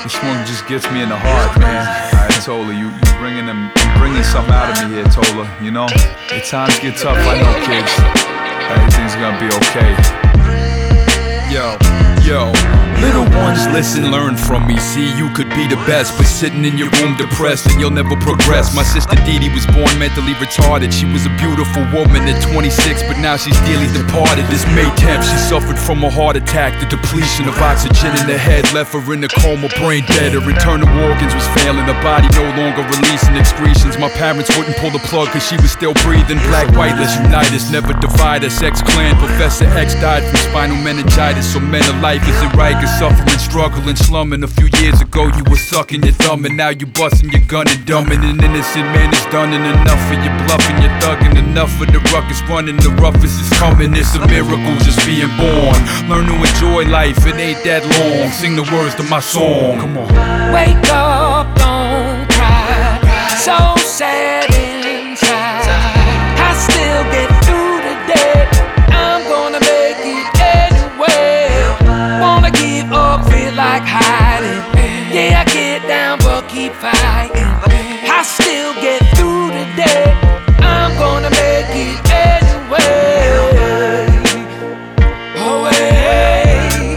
This one just gets me in the heart, man. Alright, Tola, you bringing something out of me here, Tola. You know, at times get tough, I know, kids. Everything's gonna be okay. Yo, little ones, listen, learn from me. See, you could be the best, but sitting in your room depressed and you'll never progress. My sister Dee Dee was born mentally retarded. She was a beautiful woman at 26, but now she's dearly departed. This May 10th, she suffered from a heart attack. The depletion of oxygen in the head left her in a coma, brain dead. Her internal organs was failing, her body no longer releasing excretions. My parents wouldn't pull the plug cause she was still breathing. Black, white, let's unite us, never divide us. X-Clan, Professor X died from spinal meningitis. So men of life isn't right, cause suffering, struggling, slumming. A few years ago you were sucking your thumb, and now you busting your gun and dumbing. An innocent man is done, and enough for your bluffing, your thugging. Enough for the ruckus running, the roughest is coming. It's a miracle just being born. Learn to enjoy life, it ain't that long. Sing the words to my song, come on. Wake up, don't cry, so sad inside. I still get through the day, I'm gonna make it anyway. Wanna give up, feel like hiding. Yeah, I get down but keep fighting. I still get through the day, I'm gonna make it anyway. Away,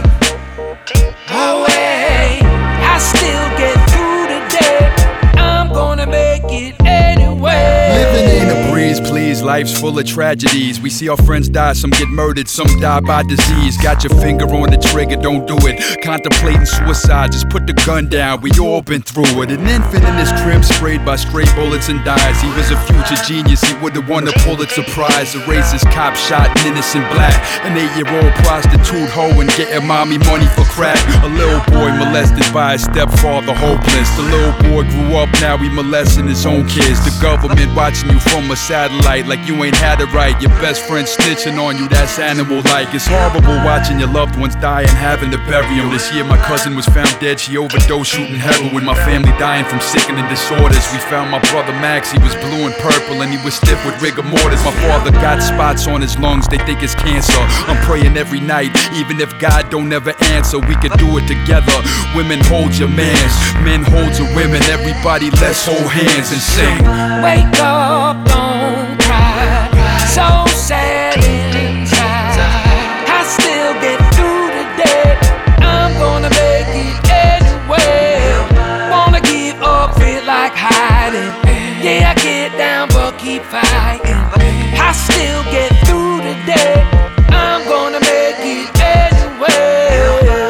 away. I still get through the day, I'm gonna make it anyway. Living in a breeze, please, life's full of tragedies. We see our friends die, some get murdered, some die by disease. Got your finger on the trigger, don't do it. Contemplating suicide, just put the gun down, we all been through it. An infant in his crib sprayed by stray bullets and dies. He was a future genius, he would've won a Pulitzer Prize. A racist cop shot an innocent black. An 8-year-old prostitute hoe and getting mommy money for crack. A little boy molested by his stepfather, hopeless. The little boy grew up, now he molesting his own kids. The government watching you from a satellite like you ain't had it right. Your best friend snitching on you, that's animal-like. It's horrible watching your loved ones die and having to bury them. This year my cousin was found dead, she overdosed shooting heroin. My family dying from sickening disorders. We found my brother Max, he was blue and purple and he was stiff with rigor mortis. My father got spots on his lungs, they think it's cancer. I'm praying every night, even if God don't ever answer, we could do it together. Women hold your mans, men hold your women. Everybody let's hold hands and sing. Wake up, don't cry, so sad inside. I still get through the day, I'm gonna make it anyway. Wanna give up, feel like hiding. Yeah, I get down but keep fighting. I still get through the day, I'm gonna make it anyway.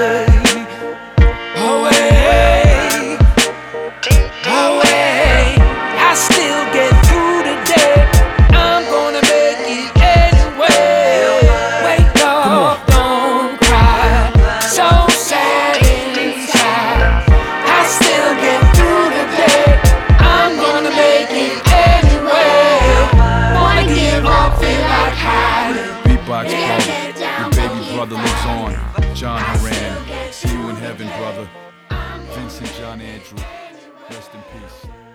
Away, away. I still get through the day, I'm gonna make it anyway. Wake up, don't cry, so sad inside. I still get through the day, I'm gonna make it anyway. Wanna give up, feel like hiding. Beatbox brother, your baby brother lives on. John Horan, see you in heaven, brother. Vincent John Andrew, rest in peace.